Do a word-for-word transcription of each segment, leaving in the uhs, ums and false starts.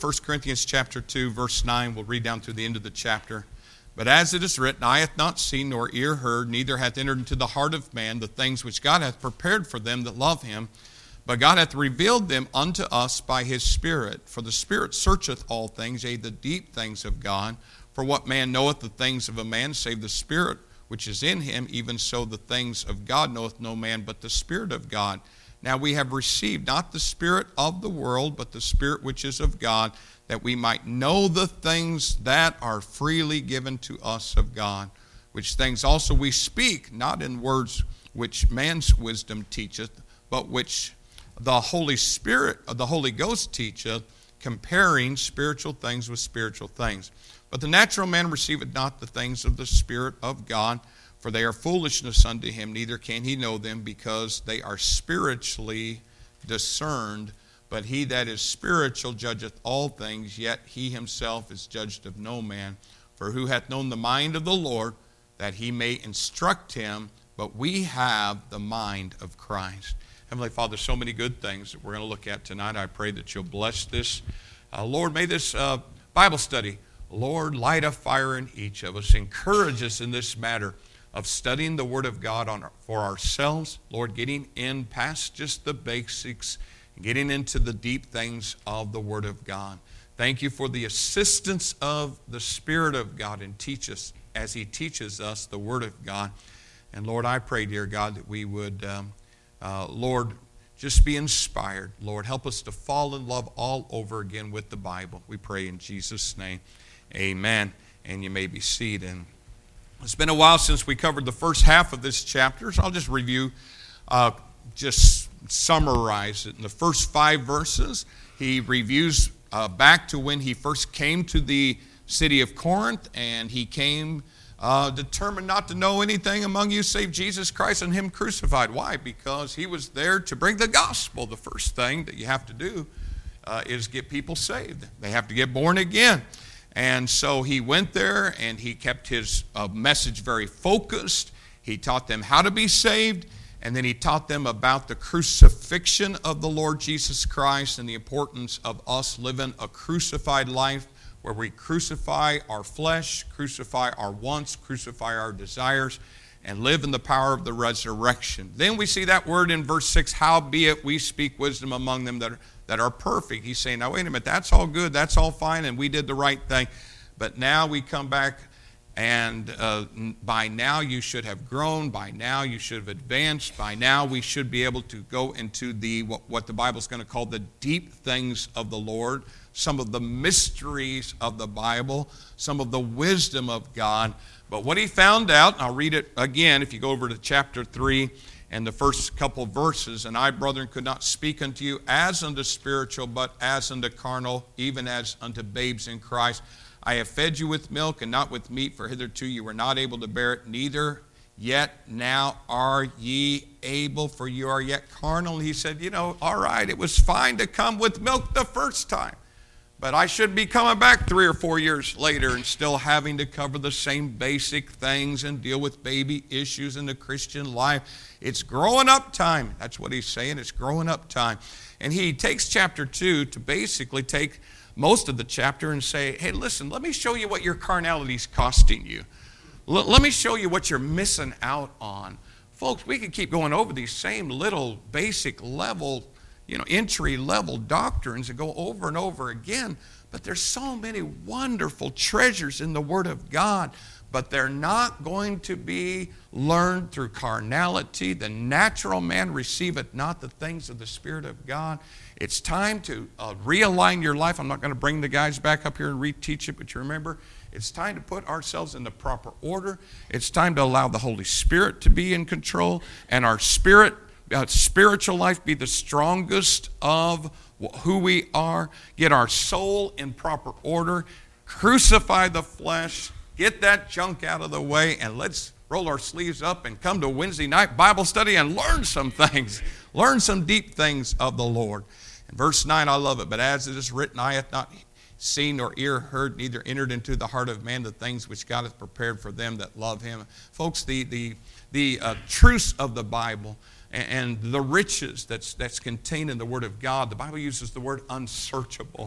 First Corinthians chapter two, verse nine. We'll read down through the end of the chapter. But as it is written, eye hath not seen, nor ear heard, neither hath entered into the heart of man the things which God hath prepared for them that love him. But God hath revealed them unto us by his Spirit. For the Spirit searcheth all things, yea, the deep things of God. For what man knoweth the things of a man, save the Spirit which is in him? Even so the things of God knoweth no man, but the Spirit of God. Now we have received not the spirit of the world, but the Spirit which is of God, that we might know the things that are freely given to us of God. Which things also we speak, not in words which man's wisdom teacheth, but which the Holy Spirit, the Holy Ghost teacheth, comparing spiritual things with spiritual things. But the natural man receiveth not the things of the Spirit of God, for they are foolishness unto him, neither can he know them, because they are spiritually discerned. But he that is spiritual judgeth all things, yet he himself is judged of no man. For who hath known the mind of the Lord, that he may instruct him? But we have the mind of Christ. Heavenly Father, so many good things that we're going to look at tonight. I pray that you'll bless this. Uh, Lord, may this uh, Bible study, Lord, light a fire in each of us. Encourage us in this matter of studying the Word of God on, for ourselves. Lord, getting in past just the basics, getting into the deep things of the Word of God. Thank you for the assistance of the Spirit of God and teach us as he teaches us the Word of God. And Lord, I pray, dear God, that we would, um, uh, Lord, just be inspired. Lord, help us to fall in love all over again with the Bible. We pray in Jesus' name. Amen. And you may be seated. It's been a while since we covered the first half of this chapter, so I'll just review, uh, just summarize it. In the first five verses, he reviews uh, back to when he first came to the city of Corinth, and he came uh, determined not to know anything among you save Jesus Christ and him crucified. Why? Because he was there to bring the gospel. The first thing that you have to do uh, is get people saved. They have to get born again. And so he went there and he kept his uh, message very focused. He taught them how to be saved, and then he taught them about the crucifixion of the Lord Jesus Christ and the importance of us living a crucified life where we crucify our flesh, crucify our wants, crucify our desires, and live in the power of the resurrection. Then we see that word in verse six, howbeit we speak wisdom among them that are that are perfect. He's saying, now wait a minute, that's all good, that's all fine, and we did the right thing. But now we come back, and uh, by now you should have grown, by now you should have advanced, by now we should be able to go into the what, what the Bible's going to call the deep things of the Lord, some of the mysteries of the Bible, some of the wisdom of God. But what he found out, I'll read it again if you go over to chapter three, and the first couple verses, and I, brethren, could not speak unto you as unto spiritual, but as unto carnal, even as unto babes in Christ. I have fed you with milk and not with meat, for hitherto you were not able to bear it, neither yet now are ye able, for you are yet carnal. And he said, you know, all right, it was fine to come with milk the first time, but I should be coming back three or four years later and still having to cover the same basic things and deal with baby issues in the Christian life. It's growing up time. That's what he's saying. It's growing up time. And he takes chapter two to basically take most of the chapter and say, hey, listen, let me show you what your carnality is costing you. L- let me show you what you're missing out on. Folks, we could keep going over these same little basic level, you know, entry level doctrines and go over and over again, but there's so many wonderful treasures in the Word of God, but they're not going to be learned through carnality. The natural man receiveth not the things of the Spirit of God. It's time to uh, realign your life. I'm not going to bring the guys back up here and reteach it, but you remember, it's time to put ourselves in the proper order. It's time to allow the Holy Spirit to be in control, and our spirit Uh, spiritual life be the strongest of who we are. Get our soul in proper order. Crucify the flesh. Get that junk out of the way, and let's roll our sleeves up and come to Wednesday night Bible study and learn some things. Learn some deep things of the Lord. In verse nine, I love it. But as it is written, eye hath not seen nor ear heard, neither entered into the heart of man the things which God hath prepared for them that love him. Folks, the, the, the uh, truths of the Bible and the riches that's that's contained in the Word of God. The Bible uses the word unsearchable.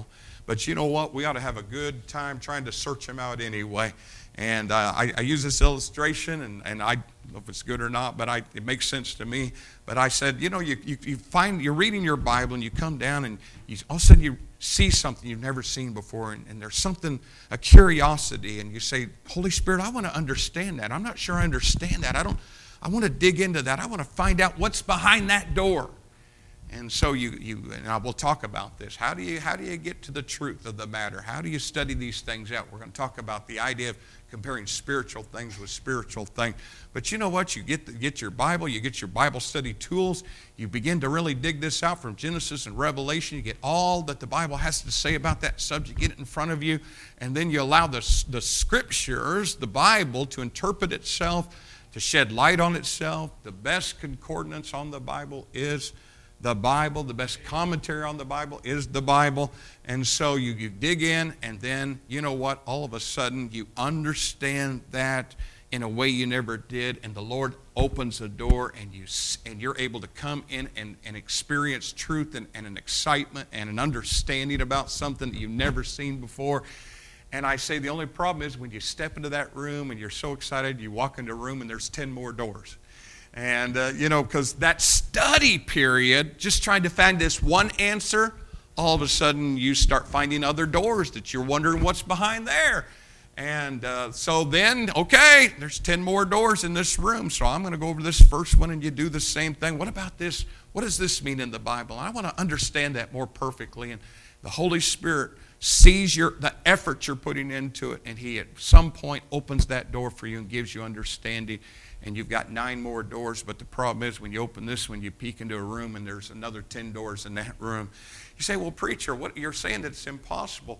But you know what? We ought to have a good time trying to search them out anyway. And uh, I, I use this illustration, and, and I don't know if it's good or not, but I, it makes sense to me. But I said, you know, you, you, you find, you're reading your Bible, and you come down, and you, all of a sudden you see something you've never seen before, and, and there's something, a curiosity, and you say, Holy Spirit, I want to understand that. I'm not sure I understand that. I don't. I want to dig into that. I want to find out what's behind that door. And so you, you and I will talk about this. How do you, how do you get to the truth of the matter? How do you study these things out? We're going to talk about the idea of comparing spiritual things with spiritual things. But you know what? You get, the, get your Bible, you get your Bible study tools, you begin to really dig this out from Genesis and Revelation. You get all that the Bible has to say about that subject, get it in front of you, and then you allow the, the Scriptures, the Bible, to interpret itself, to shed light on itself. The best concordance on the Bible is the Bible. The best commentary on the Bible is the Bible. And so you, you dig in, and then, you know what? All of a sudden, you understand that in a way you never did, and the Lord opens a door, and, you, and you're able to come in and, and experience truth and, and an excitement and an understanding about something that you've never seen before. And I say the only problem is when you step into that room and you're so excited, you walk into a room and there's ten more doors. And, uh, you know, because that study period, just trying to find this one answer, all of a sudden you start finding other doors that you're wondering what's behind there. And uh, so then, okay, there's ten more doors in this room, so I'm going to go over this first one, and you do the same thing. What about this? What does this mean in the Bible? I want to understand that more perfectly. And the Holy Spirit sees your the effort you're putting into it, and He at some point opens that door for you and gives you understanding. And you've got nine more doors, but the problem is when you open this one, you peek into a room and there's another ten doors in that room. You say, well, preacher, what you're saying that it's impossible.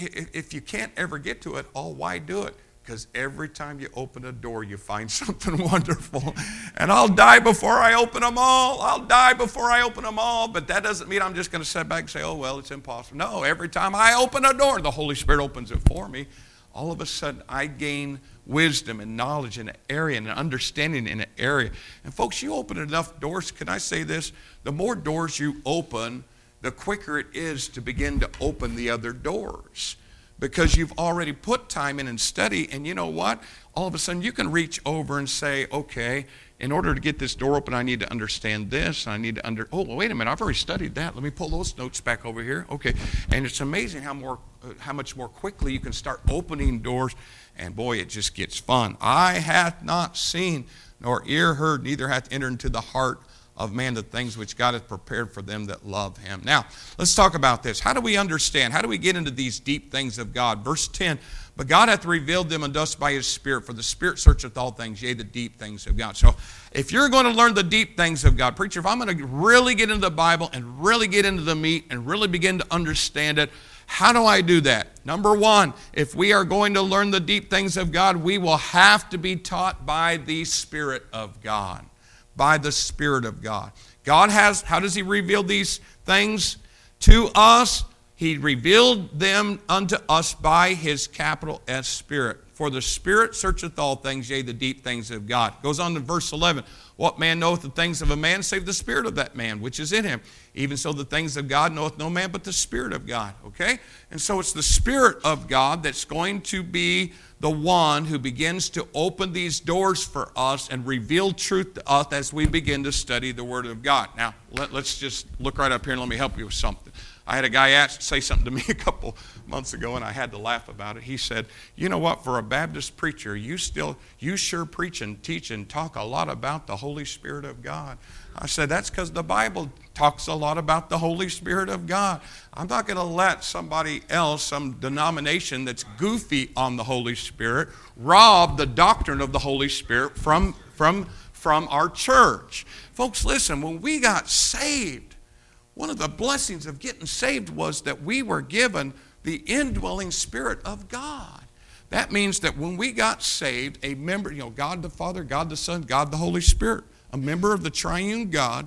If you can't ever get to it all, why do it? Because every time you open a door, you find something wonderful. And I'll die before I open them all. I'll die before I open them all. But that doesn't mean I'm just going to sit back and say, oh, well, it's impossible. No, every time I open a door, the Holy Spirit opens it for me. All of a sudden, I gain wisdom and knowledge in an area and an understanding in an area. And folks, you open enough doors, can I say this? The more doors you open, the quicker it is to begin to open the other doors. Because you've already put time in and study, and you know what? All of a sudden, you can reach over and say, okay, in order to get this door open, I need to understand this. I need to under. Oh, wait a minute! I've already studied that. Let me pull those notes back over here. Okay, and it's amazing how more, uh, how much more quickly you can start opening doors. And boy, it just gets fun. Eye hath not seen, nor ear heard, neither hath entered into the heart of man the things which God hath prepared for them that love Him. Now, let's talk about this. How do we understand? How do we get into these deep things of God? Verse ten. But God hath revealed them unto us by His Spirit, for the Spirit searcheth all things, yea, the deep things of God. So if you're going to learn the deep things of God, preacher, if I'm going to really get into the Bible and really get into the meat and really begin to understand it, how do I do that? Number one, if we are going to learn the deep things of God, we will have to be taught by the Spirit of God. By the Spirit of God. God has, how does He reveal these things to us? He revealed them unto us by His capital S Spirit. For the Spirit searcheth all things, yea, the deep things of God. Goes on to verse eleven. What man knoweth the things of a man, save the Spirit of that man, which is in him? Even so the things of God knoweth no man but the Spirit of God. Okay? And so it's the Spirit of God that's going to be the one who begins to open these doors for us and reveal truth to us as we begin to study the Word of God. Now, let, let's just look right up here and let me help you with something. I had a guy ask, say something to me a couple months ago, and I had to laugh about it. He said, you know what, for a Baptist preacher, you still, you sure preach and teach and talk a lot about the Holy Spirit of God. I said, that's because the Bible talks a lot about the Holy Spirit of God. I'm not going to let somebody else, some denomination that's goofy on the Holy Spirit, rob the doctrine of the Holy Spirit from, from, from our church. Folks, listen, when we got saved, one of the blessings of getting saved was that we were given the indwelling Spirit of God. That means that when we got saved, a member, you know, God the Father, God the Son, God the Holy Spirit, a member of the triune God,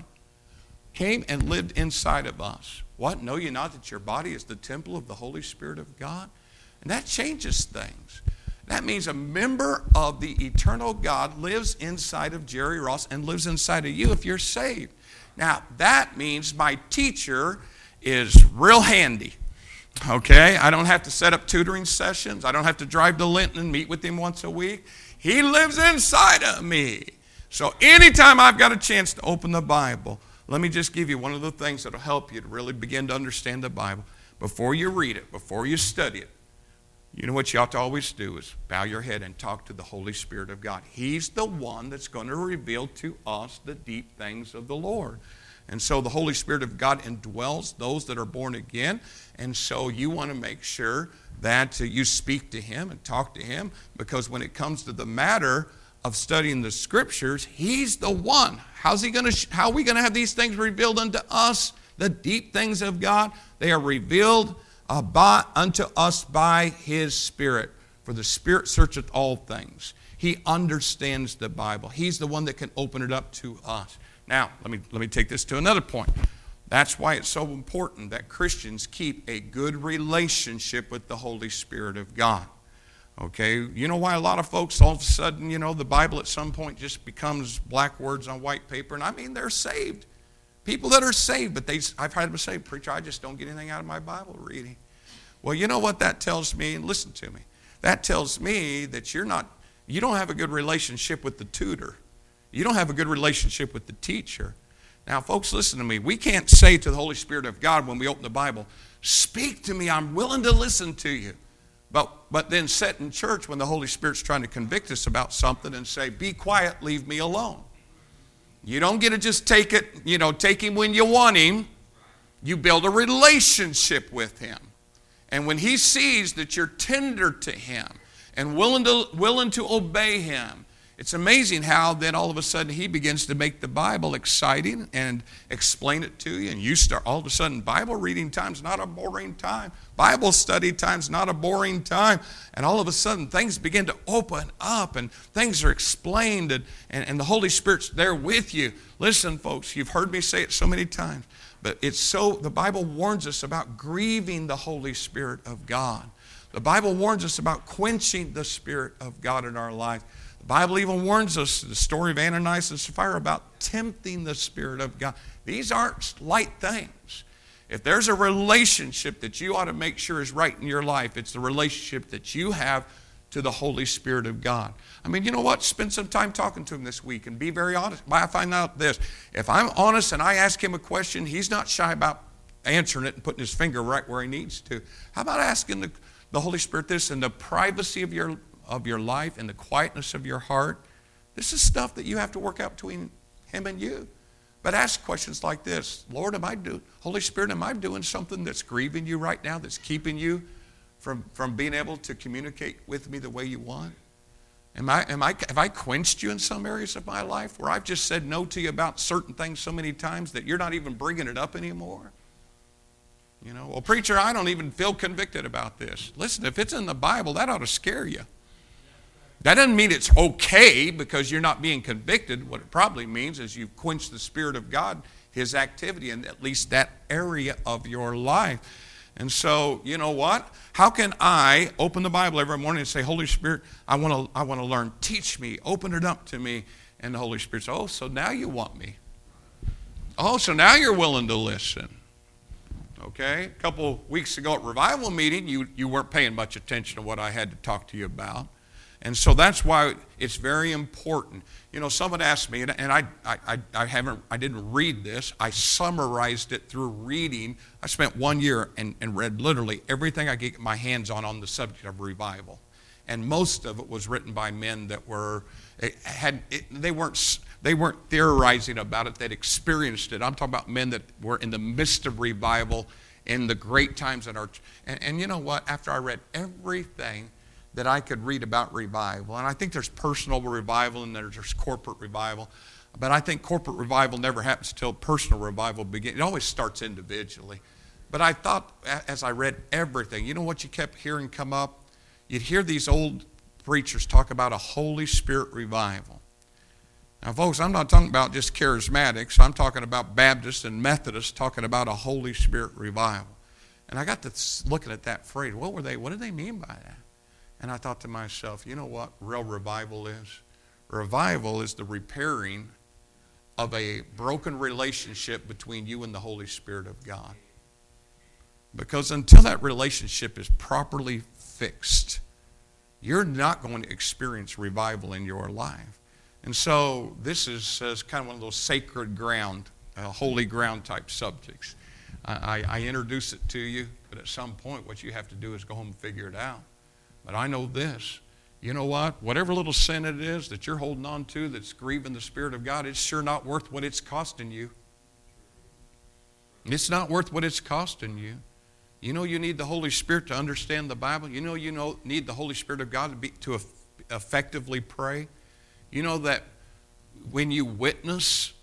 came and lived inside of us. What? Know ye not that your body is the temple of the Holy Spirit of God? And that changes things. That means a member of the eternal God lives inside of Jerry Ross and lives inside of you if you're saved. Now, that means my teacher is real handy. Okay, I don't have to set up tutoring sessions. I don't have to drive to Linton and meet with him once a week. He lives inside of me. So anytime I've got a chance to open the Bible, let me just give you one of the things that will help you to really begin to understand the Bible. Before you read it, before you study it, you know what you ought to always do is bow your head and talk to the Holy Spirit of God. He's the one that's going to reveal to us the deep things of the Lord. And so the Holy Spirit of God indwells those that are born again. And so you want to make sure that you speak to Him and talk to Him, because when it comes to the matter of studying the Scriptures, He's the one. How's he going to? How are we going to have these things revealed unto us? The deep things of God, they are revealed uh, by, unto us by His Spirit. For the Spirit searcheth all things. He understands the Bible. He's the one that can open it up to us. Now, let me let me take this to another point. That's why it's so important that Christians keep a good relationship with the Holy Spirit of God. Okay, you know why a lot of folks all of a sudden, you know, the Bible at some point just becomes black words on white paper? And I mean, they're saved. People that are saved, but they, I've heard them say, preacher, I just don't get anything out of my Bible reading. Well, you know what that tells me? And listen to me. That tells me that you're not, you don't have a good relationship with the tutor. You don't have a good relationship with the teacher. Now, folks, listen to me. We can't say to the Holy Spirit of God when we open the Bible, speak to me, I'm willing to listen to you. But, but then sit in church when the Holy Spirit's trying to convict us about something and say, be quiet, leave me alone. You don't get to just take it, you know, take Him when you want Him. You build a relationship with Him. And when He sees that you're tender to Him and willing to, willing to obey Him, it's amazing how then all of a sudden He begins to make the Bible exciting and explain it to you. And you start, all of a sudden, Bible reading time's not a boring time. Bible study time's not a boring time. And all of a sudden, things begin to open up and things are explained and, and, and the Holy Spirit's there with you. Listen, folks, you've heard me say it so many times, but it's so, the Bible warns us about grieving the Holy Spirit of God. The Bible warns us about quenching the Spirit of God in our life. The Bible even warns us, the story of Ananias and Sapphira, about tempting the Spirit of God. These aren't light things. If there's a relationship that you ought to make sure is right in your life, it's the relationship that you have to the Holy Spirit of God. I mean, you know what? Spend some time talking to Him this week and be very honest. I find out this. If I'm honest and I ask Him a question, He's not shy about answering it and putting His finger right where He needs to. How about asking the, the Holy Spirit this in the privacy of your of your life, in the quietness of your heart? This is stuff that you have to work out between Him and you. But ask questions like this. Lord, am I doing, Holy Spirit, am I doing something that's grieving you right now, that's keeping you from, from being able to communicate with me the way you want? Am I, am I, have I quenched you in some areas of my life where I've just said no to you about certain things so many times that you're not even bringing it up anymore? You know, well, preacher, I don't even feel convicted about this. Listen, if it's in the Bible, that ought to scare you. That doesn't mean it's okay because you're not being convicted. What it probably means is you've quenched the Spirit of God, His activity in at least that area of your life. And so, you know what? How can I open the Bible every morning and say, Holy Spirit, I want to I want to learn. Teach me. Open it up to me. And the Holy Spirit says, oh, so now you want me. Oh, so now you're willing to listen. Okay? A couple weeks ago at revival meeting, you, you weren't paying much attention to what I had to talk to you about. And so that's why it's very important. You know, someone asked me, and I, I, I haven't, I didn't read this. I summarized it through reading. I spent one year and, and read literally everything I could get my hands on on the subject of revival, and most of it was written by men that were had it, they weren't they weren't theorizing about it. They'd experienced it. I'm talking about men that were in the midst of revival in the great times in our. And, and you know what? After I read everything that I could read about revival. And I think there's personal revival and there's corporate revival. But I think corporate revival never happens till personal revival begins. It always starts individually. But I thought as I read everything, you know what you kept hearing come up? You'd hear these old preachers talk about a Holy Spirit revival. Now, folks, I'm not talking about just charismatics. I'm talking about Baptists and Methodists talking about a Holy Spirit revival. And I got to looking at that phrase. What were they? What did they mean by that? And I thought to myself, you know what real revival is? Revival is the repairing of a broken relationship between you and the Holy Spirit of God. Because until that relationship is properly fixed, you're not going to experience revival in your life. And so this is uh, kind of one of those sacred ground, uh, holy ground type subjects. I, I, I introduce it to you, but at some point what you have to do is go home and figure it out. But I know this. You know what? Whatever little sin it is that you're holding on to that's grieving the Spirit of God, it's sure not worth what it's costing you. It's not worth what it's costing you. You know you need the Holy Spirit to understand the Bible. You know you know, need the Holy Spirit of God to, be, to effectively pray. You know that when you witness,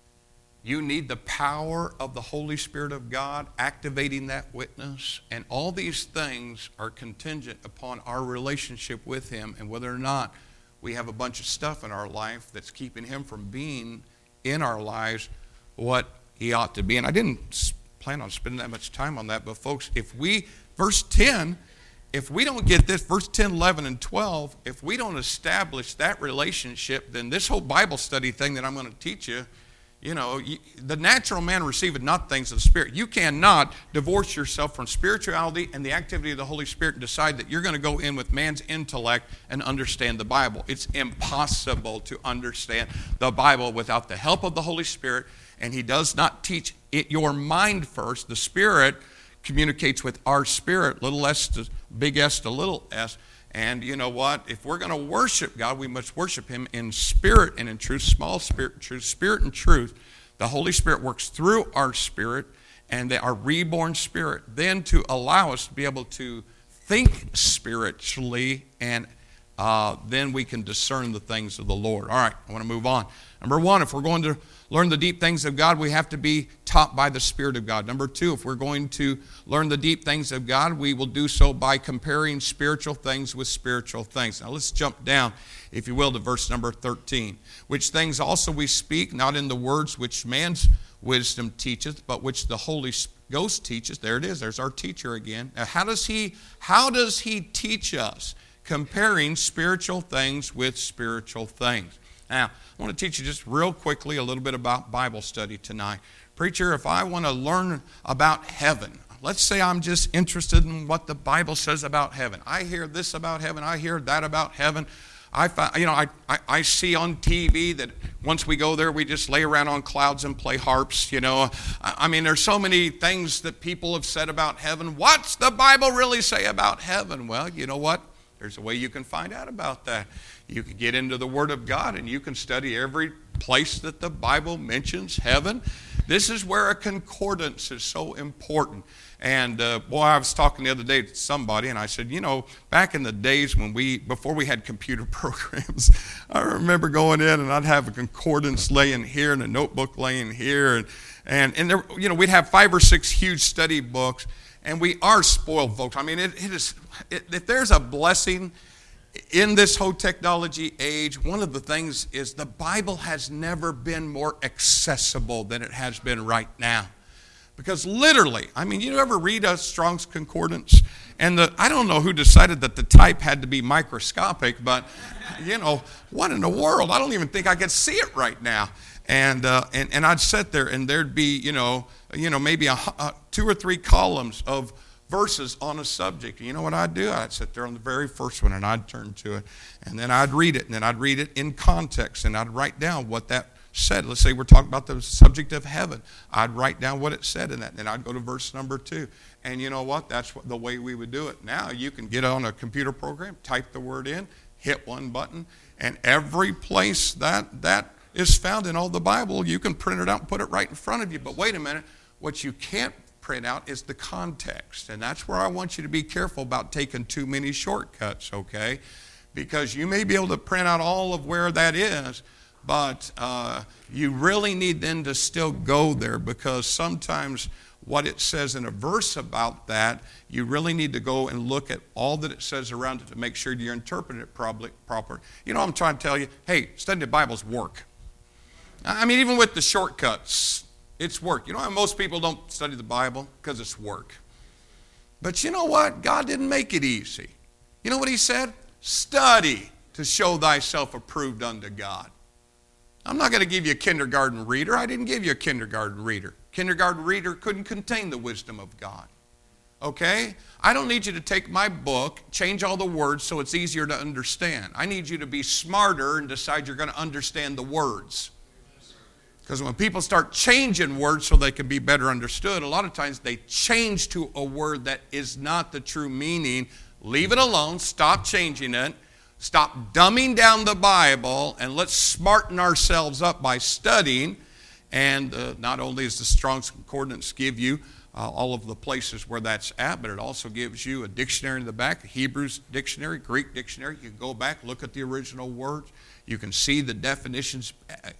you need the power of the Holy Spirit of God activating that witness. And all these things are contingent upon our relationship with Him and whether or not we have a bunch of stuff in our life that's keeping Him from being in our lives what He ought to be. And I didn't plan on spending that much time on that, but folks, if we, verse ten, if we don't get this, verse ten, eleven, and twelve, if we don't establish that relationship, then this whole Bible study thing that I'm going to teach you, you know, you, the natural man receiveth not things of the Spirit. You cannot divorce yourself from spirituality and the activity of the Holy Spirit and decide that you're going to go in with man's intellect and understand the Bible. It's impossible to understand the Bible without the help of the Holy Spirit, and He does not teach it your mind first. The Spirit communicates with our spirit, little s to big S to little s. And you know what? If we're going to worship God, we must worship Him in spirit and in truth, small spirit, truth, spirit and truth. The Holy Spirit works through our spirit and our reborn spirit, then to allow us to be able to think spiritually, and uh, then we can discern the things of the Lord. All right, I want to move on. Number one, if we're going to learn the deep things of God, we have to be taught by the Spirit of God. Number two, if we're going to learn the deep things of God, we will do so by comparing spiritual things with spiritual things. Now let's jump down, if you will, to verse number thirteen. Which things also we speak, not in the words which man's wisdom teacheth, but which the Holy Ghost teaches. There it is. There's our teacher again. Now, how does he, how does he teach us? Comparing spiritual things with spiritual things. Now, I want to teach you just real quickly a little bit about Bible study tonight. Preacher, if I want to learn about heaven, let's say I'm just interested in what the Bible says about heaven. I hear this about heaven. I hear that about heaven. I, you know, I, I, I see on T V that once we go there, we just lay around on clouds and play harps, you know. I, I mean, there's so many things that people have said about heaven. What's the Bible really say about heaven? Well, you know what? There's a way you can find out about that. You can get into the Word of God and you can study every place that the Bible mentions heaven. This is where a concordance is so important. And uh, boy, I was talking the other day to somebody and I said, you know, back in the days when we, before we had computer programs, I remember going in and I'd have a concordance laying here and a notebook laying here. And, and, and there, you know, we'd have five or six huge study books. And we are spoiled, folks. I mean, it, it is. It, if there's a blessing in this whole technology age, one of the things is the Bible has never been more accessible than it has been right now. Because literally, I mean, you ever read a Strong's Concordance? And the, I don't know who decided that the type had to be microscopic, but, you know, what in the world? I don't even think I could see it right now. And, uh, and and I'd sit there and there'd be, you know, you know maybe a, a, two or three columns of verses on a subject. You know what I'd do? I'd sit there on the very first one and I'd turn to it. And then I'd read it. And then I'd read it in context. And I'd write down what that said. Let's say we're talking about the subject of heaven. I'd write down what it said in that. And then I'd go to verse number two. And you know what? That's what, the way we would do it. Now you can get on a computer program, type the word in, hit one button, and every place that that is found in all the Bible, you can print it out and put it right in front of you. But wait a minute, what you can't print out is the context. And that's where I want you to be careful about taking too many shortcuts, okay? Because you may be able to print out all of where that is, but uh, you really need then to still go there, because sometimes what it says in a verse about that, you really need to go and look at all that it says around it to make sure you're interpreting it probably proper. You know, I'm trying to tell you, hey, studying the Bible's work. I mean, even with the shortcuts, it's work. You know how most people don't study the Bible? Because it's work. But you know what? God didn't make it easy. You know what He said? Study to show thyself approved unto God. I'm not going to give you a kindergarten reader. I didn't give you a kindergarten reader. Kindergarten reader couldn't contain the wisdom of God. Okay? I don't need you to take my book, change all the words so it's easier to understand. I need you to be smarter and decide you're going to understand the words. Because when people start changing words so they can be better understood, a lot of times they change to a word that is not the true meaning. Leave it alone. Stop changing it. Stop dumbing down the Bible, and let's smarten ourselves up by studying. And uh, not only does the Strong's Concordance give you uh, all of the places where that's at, but it also gives you a dictionary in the back, a Hebrews dictionary, Greek dictionary. You can go back, look at the original words. You can see the definitions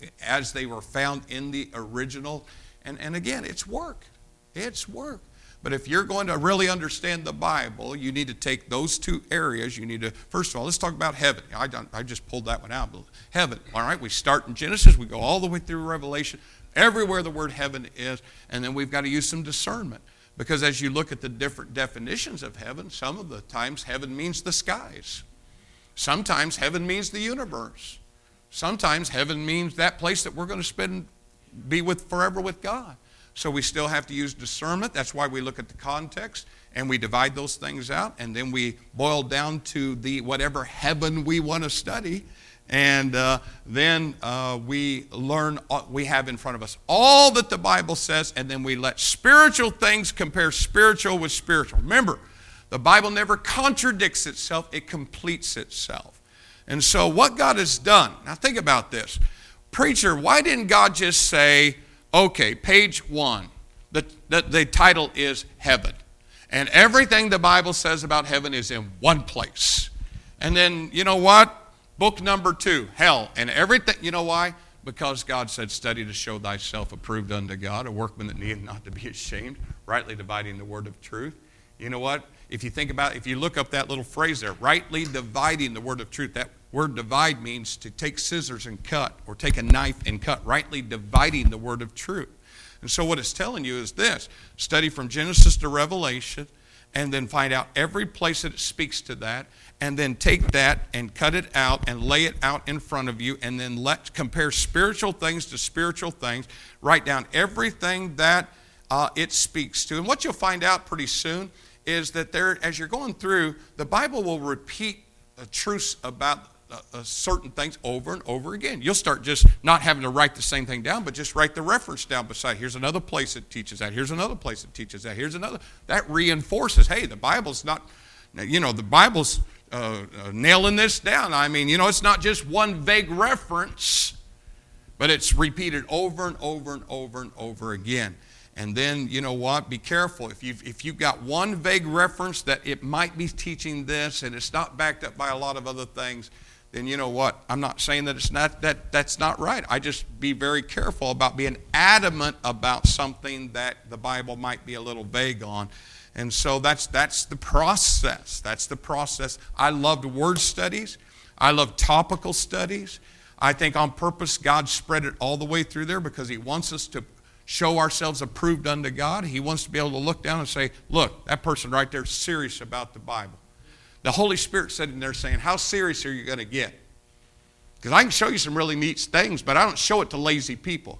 as they were found in the original. And, and again, it's work. It's work. But if you're going to really understand the Bible, you need to take those two areas. You need to, first of all, let's talk about heaven. I, I just pulled that one out. Heaven, all right, we start in Genesis. We go all the way through Revelation, everywhere the word heaven is. And then we've got to use some discernment. Because as you look at the different definitions of heaven, some of the times heaven means the skies. Sometimes heaven means the universe. Sometimes heaven means that place that we're going to spend, be with forever with God. So we still have to use discernment. That's why we look at the context and we divide those things out, and then we boil down to the whatever heaven we want to study, and uh, then uh, we learn, we have in front of us all that the Bible says, and then we let spiritual things compare spiritual with spiritual. Remember, the Bible never contradicts itself, it completes itself. And so what God has done, now think about this. Preacher, why didn't God just say, okay, page one, the, the, the title is Heaven. And everything the Bible says about heaven is in one place. And then, you know what? Book number two, hell. And everything, you know why? Because God said, study to show thyself approved unto God, a workman that needeth not to be ashamed, rightly dividing the word of truth. You know what? If you think about, if you look up that little phrase there, rightly dividing the word of truth, that word divide means to take scissors and cut, or take a knife and cut, rightly dividing the word of truth. And so what it's telling you is this: study from Genesis to Revelation, and then find out every place that it speaks to that, and then take that and cut it out and lay it out in front of you, and then let compare spiritual things to spiritual things. Write down everything that uh, it speaks to. And what you'll find out pretty soon is that there, as you're going through, the Bible will repeat a truth about Uh, uh, certain things over and over again. You'll start just not having to write the same thing down, but just write the reference down beside. Here's another place that teaches that. Here's another place that teaches that. Here's another. That reinforces, hey, the Bible's not, you know, the Bible's uh, uh, nailing this down. I mean, you know, it's not just one vague reference, but it's repeated over and over and over and over again. And then, you know what, be careful. If you've, if you've got one vague reference that it might be teaching this and it's not backed up by a lot of other things, then you know what? I'm not saying that it's not that that's not right. I just be very careful about being adamant about something that the Bible might be a little vague on. And so that's that's the process. That's the process. I loved word studies. I love topical studies. I think on purpose God spread it all the way through there because he wants us to show ourselves approved unto God. He wants to be able to look down and say, look, that person right there is serious about the Bible. The Holy Spirit sitting there saying, how serious are you going to get? Because I can show you some really neat things, but I don't show it to lazy people.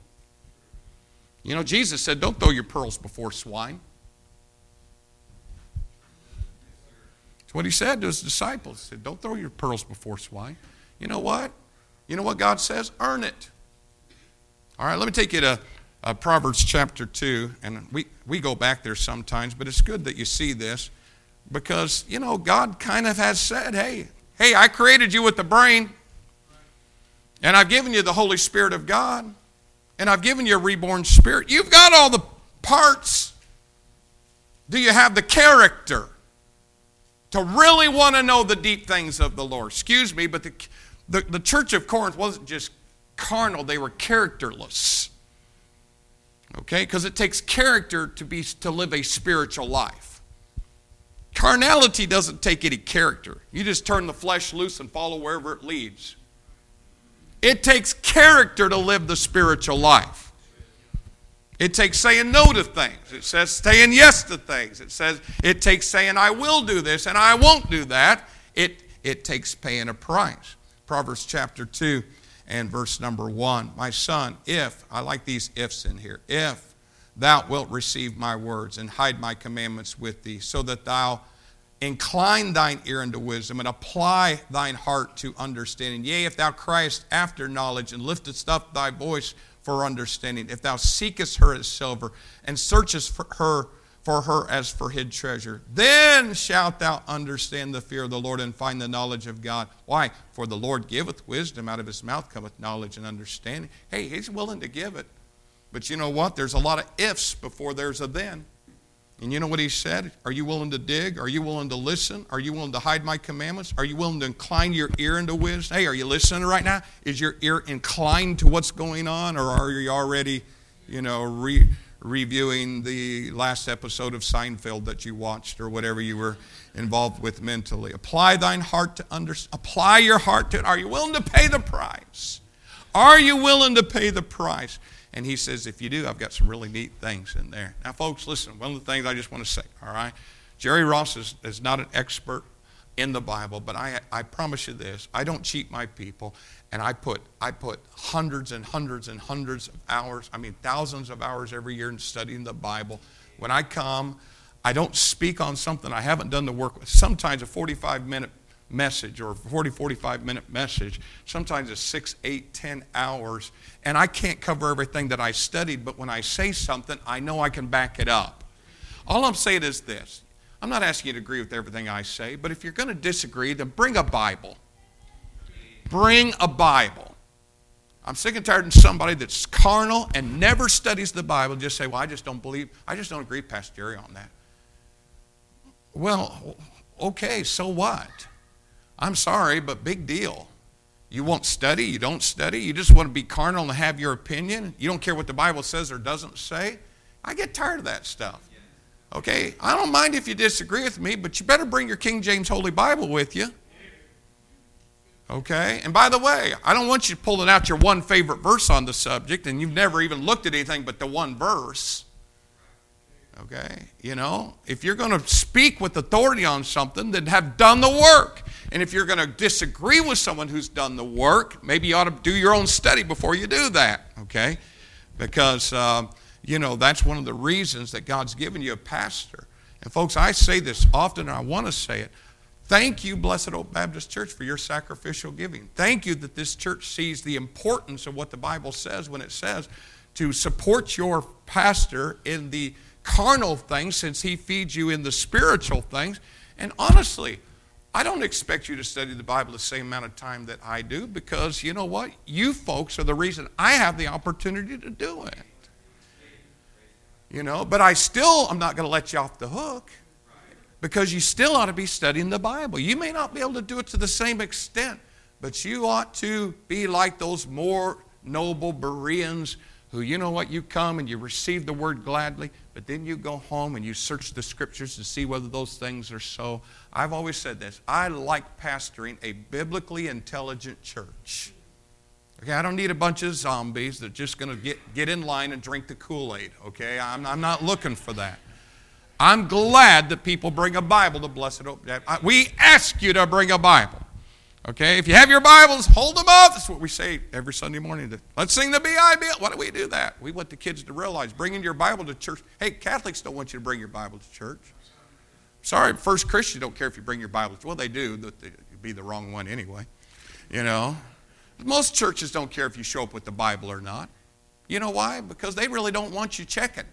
You know, Jesus said, don't throw your pearls before swine. That's what he said to his disciples. He said, don't throw your pearls before swine. You know what? You know what God says? Earn it. All right, let me take you to uh, Proverbs chapter two. And we, we go back there sometimes, but it's good that you see this. Because, you know, God kind of has said, hey, hey, I created you with the brain, and I've given you the Holy Spirit of God, and I've given you a reborn spirit. You've got all the parts. Do you have the character to really want to know the deep things of the Lord? Excuse me, but the, the, the church of Corinth wasn't just carnal, they were characterless. Okay, because it takes character to be to live a spiritual life. Carnality doesn't take any character. You just turn the flesh loose and follow wherever it leads. It takes character to live the spiritual life. It takes saying no to things. It says saying yes to things. It says it takes saying I will do this and I won't do that. It, it takes paying a price. Proverbs chapter two and verse number one. My son, if, I like these ifs in here, if thou wilt receive my words and hide my commandments with thee, so that thou incline thine ear unto wisdom and apply thine heart to understanding. Yea, if thou criest after knowledge and liftest up thy voice for understanding, if thou seekest her as silver and searchest for her for her as for hid treasure, then shalt thou understand the fear of the Lord and find the knowledge of God. Why? For the Lord giveth wisdom, out of his mouth cometh knowledge and understanding. Hey, he's willing to give it. But you know what? There's a lot of ifs before there's a then. And you know what he said? Are you willing to dig? Are you willing to listen? Are you willing to hide my commandments? Are you willing to incline your ear into wisdom? Hey, are you listening right now? Is your ear inclined to what's going on? Or are you already, you know, re- reviewing the last episode of Seinfeld that you watched or whatever you were involved with mentally? Apply thine heart to understand. Apply your heart to it. Are you willing to pay the price? Are you willing to pay the price? And he says, if you do, I've got some really neat things in there. Now, folks, listen, one of the things I just want to say, all right? Jerry Ross is, is not an expert in the Bible, but I, I promise you this. I don't cheat my people, and I put, I put hundreds and hundreds and hundreds of hours, I mean thousands of hours every year in studying the Bible. When I come, I don't speak on something I haven't done the work with. Sometimes a forty-five minute message or forty, forty-five minute message. Sometimes it's six, eight, ten hours. And I can't cover everything that I studied, but when I say something, I know I can back it up. All I'm saying is this. I'm not asking you to agree with everything I say, but if you're going to disagree, then bring a Bible. Bring a Bible. I'm sick and tired of somebody that's carnal and never studies the Bible just say, well, I just don't believe, I just don't agree with Pastor Jerry on that. Well, okay, so what? I'm sorry, but big deal. You won't study, you don't study, you just want to be carnal and have your opinion. You don't care what the Bible says or doesn't say. I get tired of that stuff. Okay, I don't mind if you disagree with me, but you better bring your King James Holy Bible with you. Okay, and by the way, I don't want you pulling out your one favorite verse on the subject and you've never even looked at anything but the one verse. Okay, you know, if you're going to speak with authority on something, then have done the work. And if you're going to disagree with someone who's done the work, maybe you ought to do your own study before you do that, okay? Because, uh, you know, that's one of the reasons that God's given you a pastor. And folks, I say this often, and I want to say it. Thank you, Blessed Oak Baptist Church, for your sacrificial giving. Thank you that this church sees the importance of what the Bible says when it says to support your pastor in the carnal things since he feeds you in the spiritual things. And honestly, I don't expect you to study the Bible the same amount of time that I do because, you know what? You folks are the reason I have the opportunity to do it. You know, but I still, I'm not going to let you off the hook because you still ought to be studying the Bible. You may not be able to do it to the same extent, but you ought to be like those more noble Bereans who, you know what, you come and you receive the word gladly, but then you go home and you search the scriptures to see whether those things are so. I've always said this. I like pastoring a biblically intelligent church. Okay, I don't need a bunch of zombies that are just going to get, get in line and drink the Kool-Aid, okay? I'm, I'm not looking for that. I'm glad that people bring a Bible to Blessed Oak. We ask you to bring a Bible. Okay, if you have your Bibles, hold them up. That's what we say every Sunday morning. Let's sing the B I B L. Why do we do that? We want the kids to realize bringing your Bible to church. Hey, Catholics don't want you to bring your Bible to church. Sorry, First Christians don't care if you bring your Bible. Well, they do. It'd be the wrong one anyway. You know, most churches don't care if you show up with the Bible or not. You know why? Because they really don't want you checking.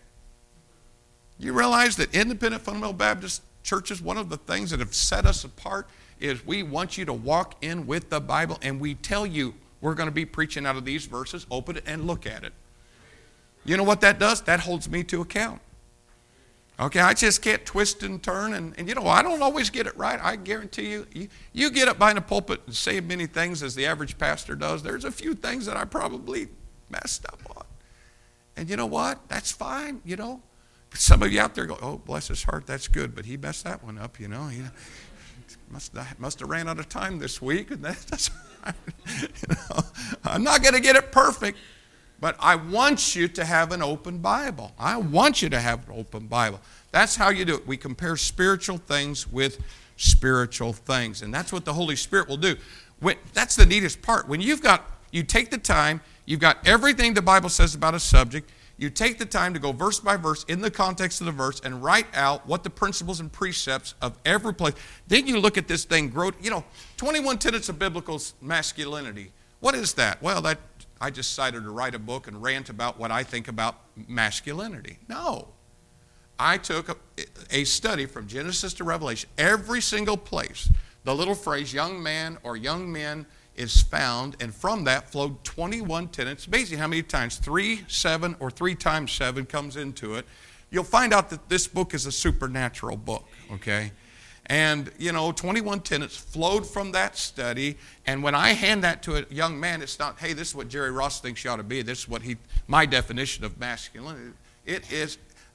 You realize that independent fundamental Baptist churches, one of the things that have set us apart is we want you to walk in with the Bible and we tell you we're going to be preaching out of these verses, open it and look at it. You know what that does? That holds me to account. Okay, I just can't twist and turn and, and you know, I don't always get it right. I guarantee you, you, you get up behind the pulpit and say many things as the average pastor does. There's a few things that I probably messed up on. And you know what? That's fine, you know. Some of you out there go, oh, bless his heart, that's good, but he messed that one up, you know. He must have, must have ran out of time this week. And that's, you know, I'm not going to get it perfect, but I want you to have an open Bible. I want you to have an open Bible. That's how you do it. We compare spiritual things with spiritual things, and that's what the Holy Spirit will do. When, that's the neatest part. When you've got, you take the time, you've got everything the Bible says about a subject, You take the time to go verse by verse in the context of the verse and write out what the principles and precepts of every place. Then you look at this thing grow. You know, twenty-one tenets of biblical masculinity. What is that? Well, that I just decided to write a book and rant about what I think about masculinity. No. I took a, a study from Genesis to Revelation. Every single place, the little phrase young man or young men is found, and from that flowed twenty-one tenets. Basically, how many times? Three, seven, or three times seven comes into it. You'll find out that this book is a supernatural book, okay? And, you know, twenty-one tenets flowed from that study, and when I hand that to a young man, it's not, hey, this is what Jerry Ross thinks you ought to be. This is what he, my definition of masculinity. It is,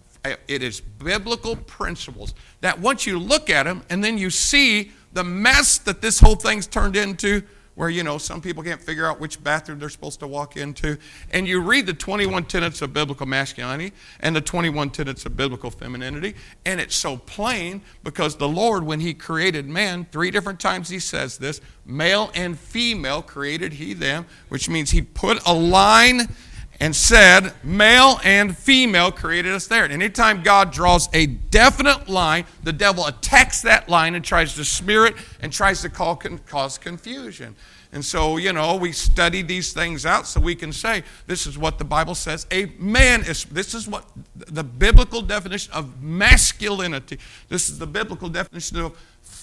it is biblical principles that once you look at them and then you see the mess that this whole thing's turned into, where, you know, some people can't figure out which bathroom they're supposed to walk into. And you read the twenty-one tenets of biblical masculinity and the twenty-one tenets of biblical femininity, and it's so plain because the Lord, when he created man, three different times he says this, male and female created he them, which means he put a line and said, male and female created us there. And anytime God draws a definite line, the devil attacks that line and tries to smear it and tries to call, cause confusion. And so, you know, we study these things out so we can say, this is what the Bible says. A man is, this is what the biblical definition of masculinity, this is the biblical definition of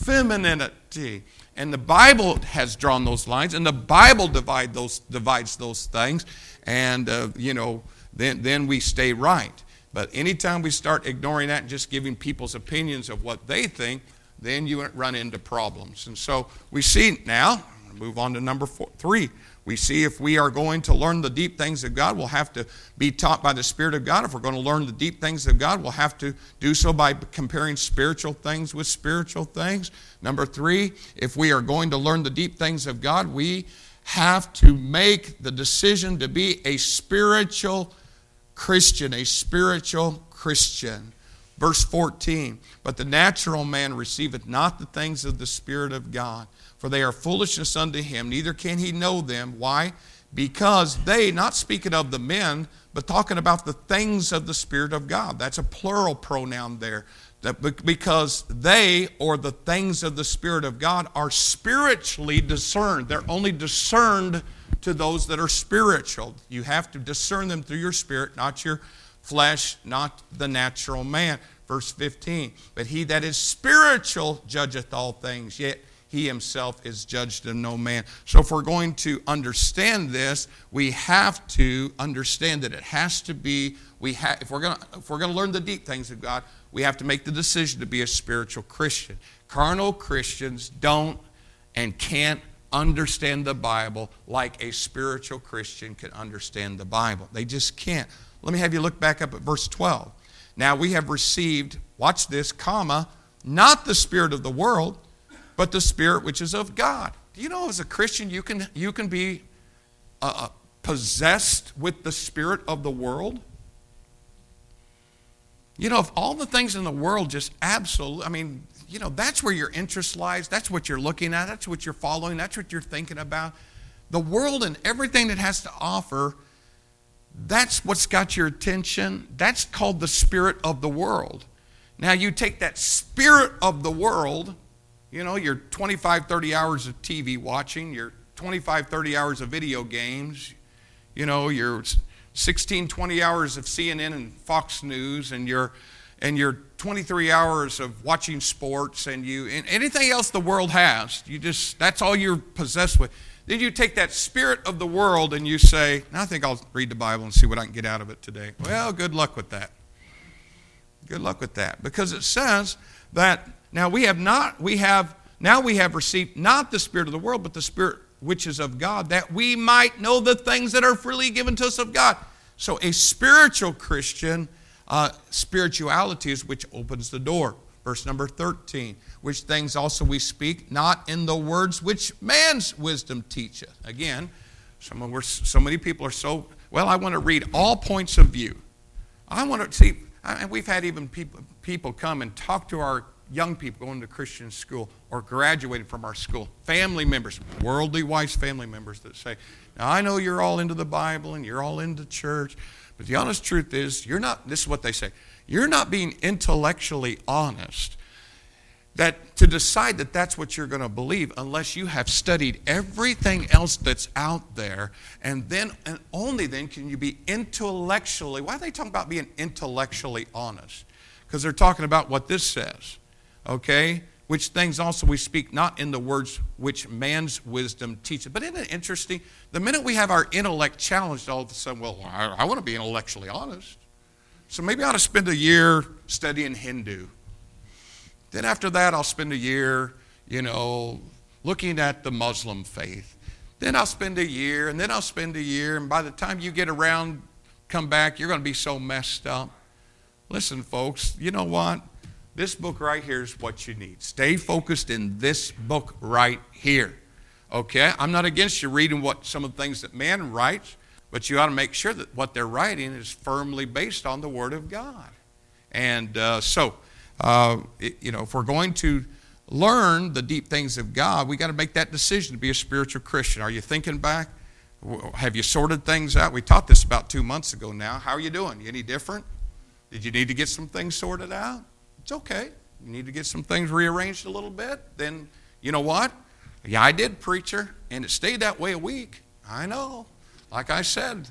femininity. And the Bible has drawn those lines, and the Bible divide those, divides those things, and, uh, you know, then, then we stay right. But anytime we start ignoring that and just giving people's opinions of what they think, then you run into problems. And so we see now, move on to number four, three. We see if we are going to learn the deep things of God, we'll have to be taught by the Spirit of God. If we're going to learn the deep things of God, we'll have to do so by comparing spiritual things with spiritual things. Number three, if we are going to learn the deep things of God, we have to make the decision to be a spiritual Christian, a spiritual Christian. Verse fourteen, but the natural man receiveth not the things of the Spirit of God, for they are foolishness unto him, neither can he know them. Why? Because they, not speaking of the men, but talking about the things of the Spirit of God. That's a plural pronoun there. That because they, or the things of the Spirit of God, are spiritually discerned. They're only discerned to those that are spiritual. You have to discern them through your spirit, not your flesh, not the natural man. Verse fifteen, but he that is spiritual judgeth all things, yet he himself is judged of no man. So if we're going to understand this, we have to understand that it has to be, we ha- if we're going to, if we're going to learn the deep things of God, we have to make the decision to be a spiritual Christian. Carnal Christians don't and can't understand the Bible like a spiritual Christian can understand the Bible. They just can't. Let me have you look back up at verse twelve. Now we have received, watch this, comma, not the spirit of the world, but the Spirit which is of God. Do you know as a Christian you can, you can be uh, possessed with the spirit of the world? You know, if all the things in the world just absolutely, I mean, you know, that's where your interest lies. That's what you're looking at. That's what you're following. That's what you're thinking about. The world and everything it has to offer, that's what's got your attention. That's called the spirit of the world. Now you take that spirit of the world, you know, your twenty-five, thirty hours of T V watching, your twenty-five, thirty hours of video games, you know, your sixteen, twenty hours of C N N and Fox News, and your and your twenty-three hours of watching sports, and you and anything else the world has, you just, that's all you're possessed with. Then you take that spirit of the world and you say, I think I'll read the Bible and see what I can get out of it today. Well, good luck with that. Good luck with that. Because it says that now we have not, we have, now we have received not the spirit of the world, but the Spirit which is of God, that we might know the things that are freely given to us of God. So a spiritual Christian, uh, spirituality is which opens the door. Verse number thirteen, which things also we speak, not in the words which man's wisdom teacheth. Again, some of we're, so many people are so, well, I want to read all points of view. I want to see, and we've had even people, people come and talk to our young people going to Christian school or graduating from our school, family members, worldly wise family members that say, now I know you're all into the Bible and you're all into church, but the honest truth is, you're not, this is what they say, you're not being intellectually honest that to decide that that's what you're going to believe unless you have studied everything else that's out there, and then and only then can you be intellectually, why are they talking about being intellectually honest? Because they're talking about what this says, okay? Which things also we speak not in the words which man's wisdom teaches. But isn't it interesting? The minute we have our intellect challenged, all of a sudden, well, I, I want to be intellectually honest. So maybe I ought to spend a year studying Hindu. Then after that, I'll spend a year, you know, looking at the Muslim faith. Then I'll spend a year, and then I'll spend a year, and by the time you get around, come back, you're going to be so messed up. Listen, folks, you know what? This book right here is what you need. Stay focused in this book right here, okay? I'm not against you reading what some of the things that man writes, but you ought to make sure that what they're writing is firmly based on the Word of God. And uh, so... Uh, it, you know, if we're going to learn the deep things of God, we got to make that decision to be a spiritual Christian. Are you thinking back? Have you sorted things out? We taught this about two months ago now. How are you doing? You any different? Did you need to get some things sorted out? It's okay. You need to get some things rearranged a little bit? Then, you know what? Yeah, I did, preacher, and it stayed that way a week. I know. Like I said,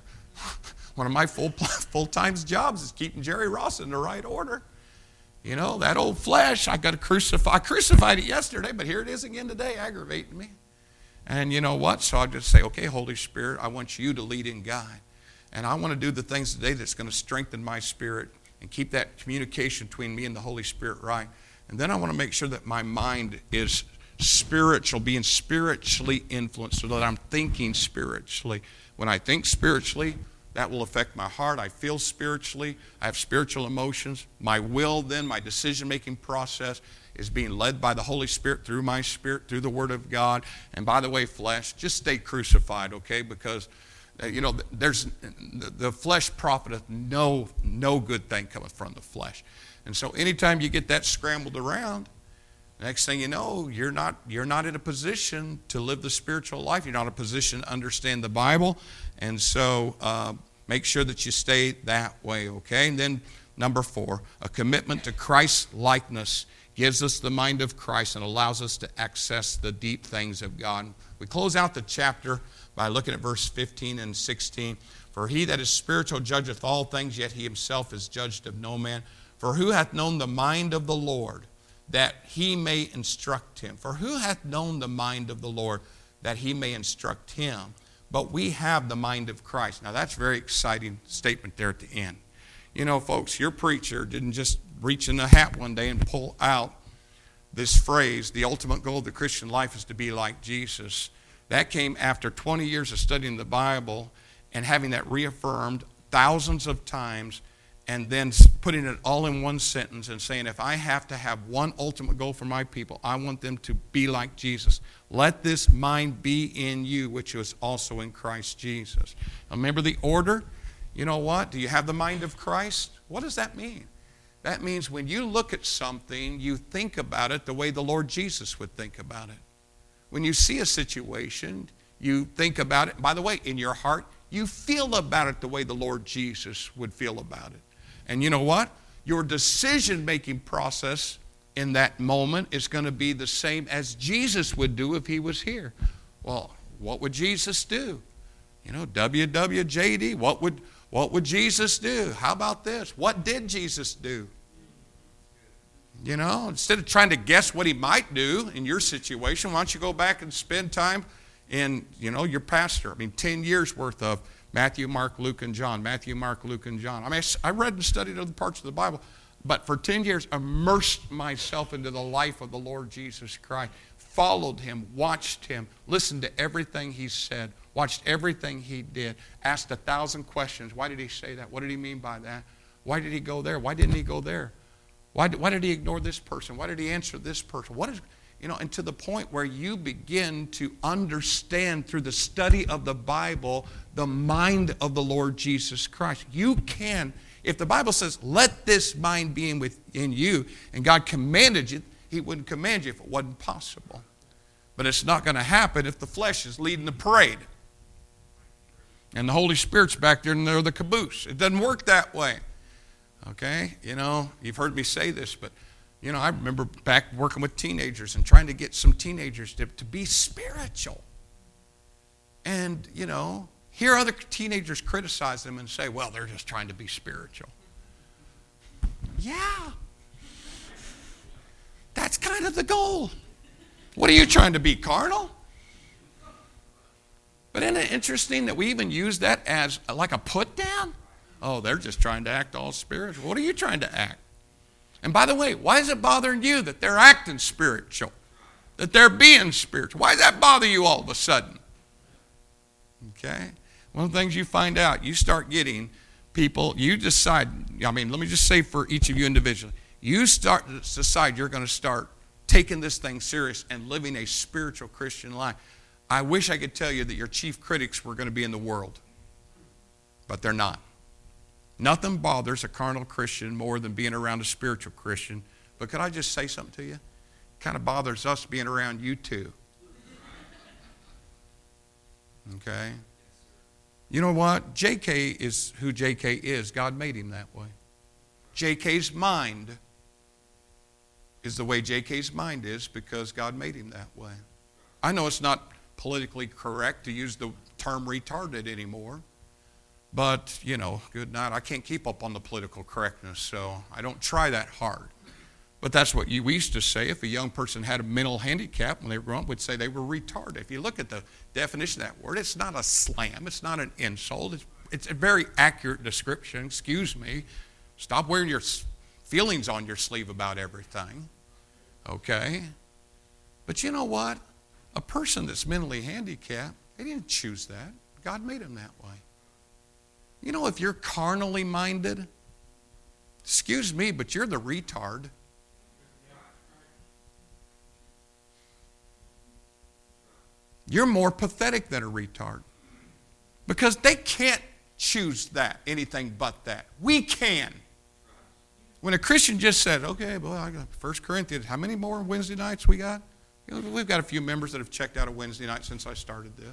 one of my full, full-time jobs is keeping Jerry Ross in the right order. You know, that old flesh, I got to crucify. I crucified it yesterday, but here it is again today, aggravating me. And you know what? So I just say, okay, Holy Spirit, I want you to lead and guide. And I want to do the things today that's going to strengthen my spirit and keep that communication between me and the Holy Spirit right. And then I want to make sure that my mind is spiritual, being spiritually influenced so that I'm thinking spiritually. When I think spiritually, that will affect my heart. I feel spiritually. I have spiritual emotions. My will then, my decision-making process is being led by the Holy Spirit through my spirit, through the Word of God. And by the way, flesh, just stay crucified, okay? Because, uh, you know, there's the, the flesh profiteth no, no good thing cometh from the flesh. And so anytime you get that scrambled around, next thing you know, you're not, you're not in a position to live the spiritual life. You're not in a position to understand the Bible. And so uh, make sure that you stay that way, okay? And then number four, a commitment to Christ's likeness gives us the mind of Christ and allows us to access the deep things of God. We close out the chapter by looking at verse fifteen and sixteen. For he that is spiritual judgeth all things, yet he himself is judged of no man. For who hath known the mind of the Lord, that he may instruct him? For who hath known the mind of the Lord, that he may instruct him? But we have the mind of Christ. Now that's a very exciting statement there at the end. You know, folks, your preacher didn't just reach in the hat one day and pull out this phrase, the ultimate goal of the Christian life is to be like Jesus. That came after twenty years of studying the Bible and having that reaffirmed thousands of times, and then putting it all in one sentence and saying, if I have to have one ultimate goal for my people, I want them to be like Jesus. Let this mind be in you, which was also in Christ Jesus. Now, remember the order? You know what? Do you have the mind of Christ? What does that mean? That means when you look at something, you think about it the way the Lord Jesus would think about it. When you see a situation, you think about it. By the way, in your heart, you feel about it the way the Lord Jesus would feel about it. And you know what? Your decision-making process in that moment is going to be the same as Jesus would do if he was here. Well, what would Jesus do? You know, W W J D, what would, what would Jesus do? How about this? What did Jesus do? You know, instead of trying to guess what he might do in your situation, why don't you go back and spend time in, you know, your pastor? I mean, ten years worth of Matthew, Mark, Luke, and John. Matthew, Mark, Luke, and John. I mean, I read and studied other parts of the Bible, but for ten years, immersed myself into the life of the Lord Jesus Christ, followed him, watched him, listened to everything he said, watched everything he did, asked a thousand questions. Why did he say that? What did he mean by that? Why did he go there? Why didn't he go there? Why did, why did he ignore this person? Why did he answer this person? What is... You know, and to the point where you begin to understand through the study of the Bible the mind of the Lord Jesus Christ. You can, if the Bible says, let this mind be in within you, and God commanded you, He wouldn't command you if it wasn't possible. But it's not going to happen if the flesh is leading the parade. And the Holy Spirit's back there and they're the caboose. It doesn't work that way. Okay? You know, you've heard me say this, but, you know, I remember back working with teenagers and trying to get some teenagers to, to be spiritual. And, you know, hear other teenagers criticize them and say, well, they're just trying to be spiritual. Yeah. That's kind of the goal. What are you trying to be, carnal? But isn't it interesting that we even use that as like a put down? Oh, they're just trying to act all spiritual. What are you trying to act? And by the way, why is it bothering you that they're acting spiritual? That they're being spiritual? Why does that bother you all of a sudden? Okay? One of the things you find out, you start getting people, you decide, I mean, let me just say for each of you individually, you start to decide you're going to start taking this thing serious and living a spiritual Christian life. I wish I could tell you that your chief critics were going to be in the world, but they're not. Nothing bothers a carnal Christian more than being around a spiritual Christian. But could I just say something to you? It kind of bothers us being around you too. Okay? You know what? J K is who J K is. God made him that way. J K's mind is the way J K's mind is because God made him that way. I know it's not politically correct to use the term retarded anymore, but, you know, good night. I can't keep up on the political correctness, so I don't try that hard. But that's what you, we used to say. If a young person had a mental handicap when they were growing up, we'd say they were retarded. If you look at the definition of that word, it's not a slam. It's not an insult. It's, it's a very accurate description. Excuse me. Stop wearing your feelings on your sleeve about everything. Okay? But you know what? A person that's mentally handicapped, they didn't choose that. God made them that way. You know, if you're carnally minded, excuse me, but you're the retard. You're more pathetic than a retard. Because they can't choose that, anything but that. We can. When a Christian just said, okay, boy, I got First Corinthians, how many more Wednesday nights we got? You know, we've got a few members that have checked out a Wednesday night since I started this.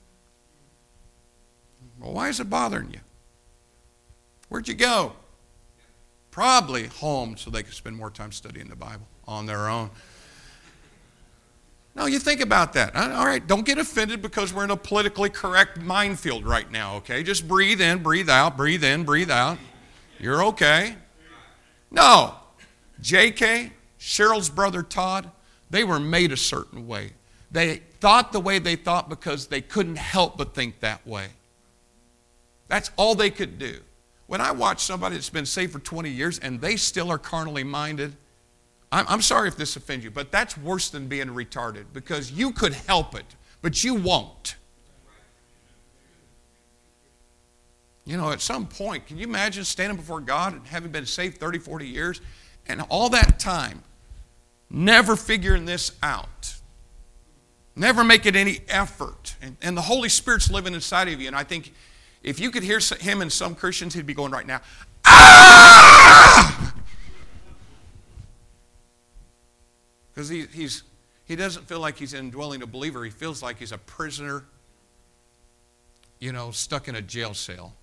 Well, why is it bothering you? Where'd you go? Probably home so they could spend more time studying the Bible on their own. No, you think about that. All right, don't get offended because we're in a politically correct minefield right now, okay? Just breathe in, breathe out, breathe in, breathe out. You're okay. No. J K, Cheryl's brother Todd, they were made a certain way. They thought the way they thought because they couldn't help but think that way. That's all they could do. When I watch somebody that's been saved for twenty years and they still are carnally minded, I'm, I'm sorry if this offends you, but that's worse than being retarded because you could help it, but you won't. You know, at some point, can you imagine standing before God and having been saved thirty, forty years and all that time never figuring this out, never making any effort, and, and the Holy Spirit's living inside of you, and I think if you could hear him and some Christians, he'd be going right now, ah! Because he, he's, he doesn't feel like he's indwelling a believer. He feels like he's a prisoner, you know, stuck in a jail cell.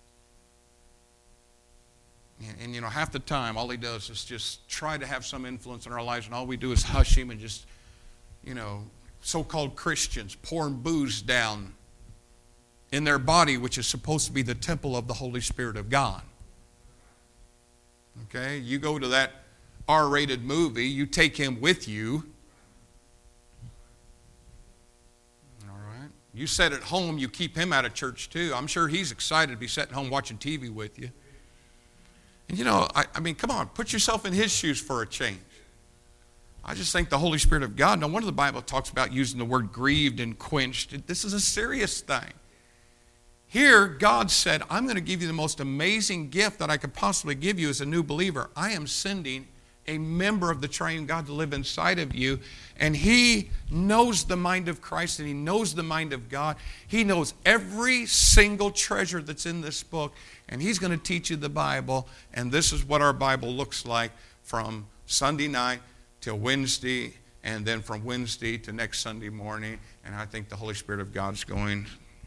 And, and, you know, half the time, all he does is just try to have some influence in our lives, and all we do is hush him and just, you know, so-called Christians pouring booze down in their body, which is supposed to be the temple of the Holy Spirit of God. Okay? You go to that R-rated movie, you take him with you. All right? You sit at home, you keep him out of church too. I'm sure he's excited to be sitting home watching T V with you. And you know, I, I mean, come on, put yourself in his shoes for a change. I just think the Holy Spirit of God, no wonder the Bible talks about using the word grieved and quenched. This is a serious thing. Here, God said, I'm going to give you the most amazing gift that I could possibly give you as a new believer. I am sending a member of the triune God to live inside of you, and he knows the mind of Christ, and he knows the mind of God. He knows every single treasure that's in this book, and he's going to teach you the Bible, and this is what our Bible looks like from Sunday night till Wednesday, and then from Wednesday to next Sunday morning. And I think the Holy Spirit of God's going,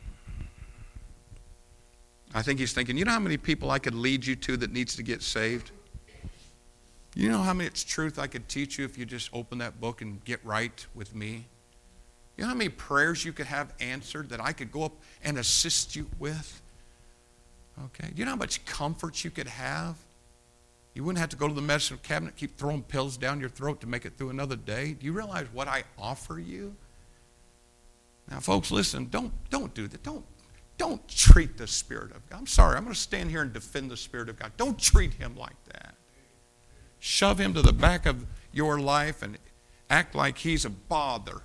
I think he's thinking, you know how many people I could lead you to that needs to get saved? You know how much truth I could teach you if you just open that book and get right with me? You know how many prayers you could have answered that I could go up and assist you with? Okay. Do you know how much comfort you could have? You wouldn't have to go to the medicine cabinet, keep throwing pills down your throat to make it through another day. Do you realize what I offer you? Now, folks, listen, don't, don't do that. Don't, don't treat the Spirit of God. I'm sorry, I'm going to stand here and defend the Spirit of God. Don't treat him like that. Shove him to the back of your life and act like he's a bother.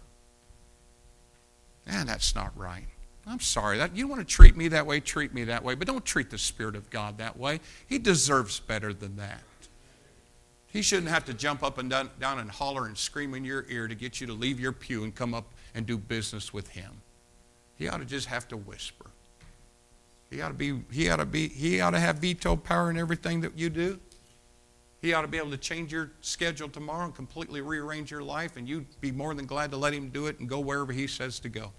Man, that's not right. I'm sorry. That you want to treat me that way, treat me that way. But don't treat the Spirit of God that way. He deserves better than that. He shouldn't have to jump up and down, down and holler and scream in your ear to get you to leave your pew and come up and do business with him. He ought to just have to whisper. He ought to be, he ought to be, he ought to have veto power in everything that you do. He ought to be able to change your schedule tomorrow and completely rearrange your life, and you'd be more than glad to let him do it and go wherever he says to go.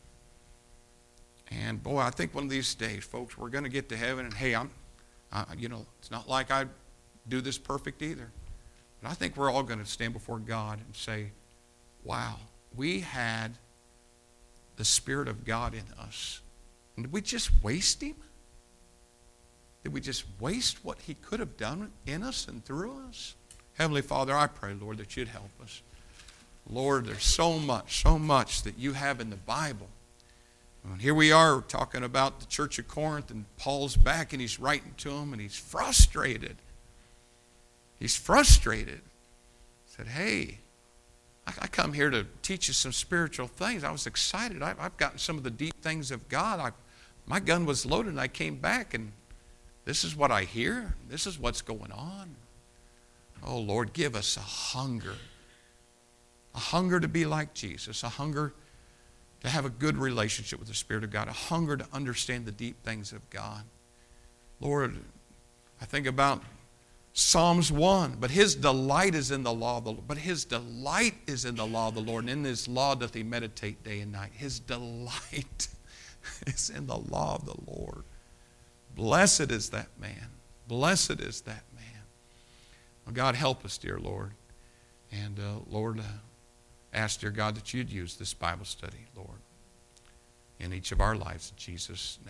And boy, I think one of these days, folks, we're going to get to heaven, and hey, I'm, uh, you know, it's not like I do this perfect either. But I think we're all going to stand before God and say, wow, we had the Spirit of God in us. And did we just waste him? Did we just waste what he could have done in us and through us? Heavenly Father, I pray, Lord, that you'd help us. Lord, there's so much, so much that you have in the Bible. And here we are talking about the church of Corinth, and Paul's back and he's writing to them and he's frustrated. He's frustrated. He said, hey, I, I come here to teach you some spiritual things. I was excited. I, I've gotten some of the deep things of God. I, my gun was loaded and I came back and this is what I hear. This is what's going on. Oh, Lord, give us a hunger. A hunger to be like Jesus. A hunger to have a good relationship with the Spirit of God. A hunger to understand the deep things of God. Lord, I think about Psalms one. But his delight is in the law of the Lord. But his delight is in the law of the Lord. And in his law doth he meditate day and night. His delight is in the law of the Lord. Blessed is that man. Blessed is that man. Well, God, help us, dear Lord. And, uh, Lord, uh, ask, dear God, that you'd use this Bible study, Lord, in each of our lives in Jesus' name.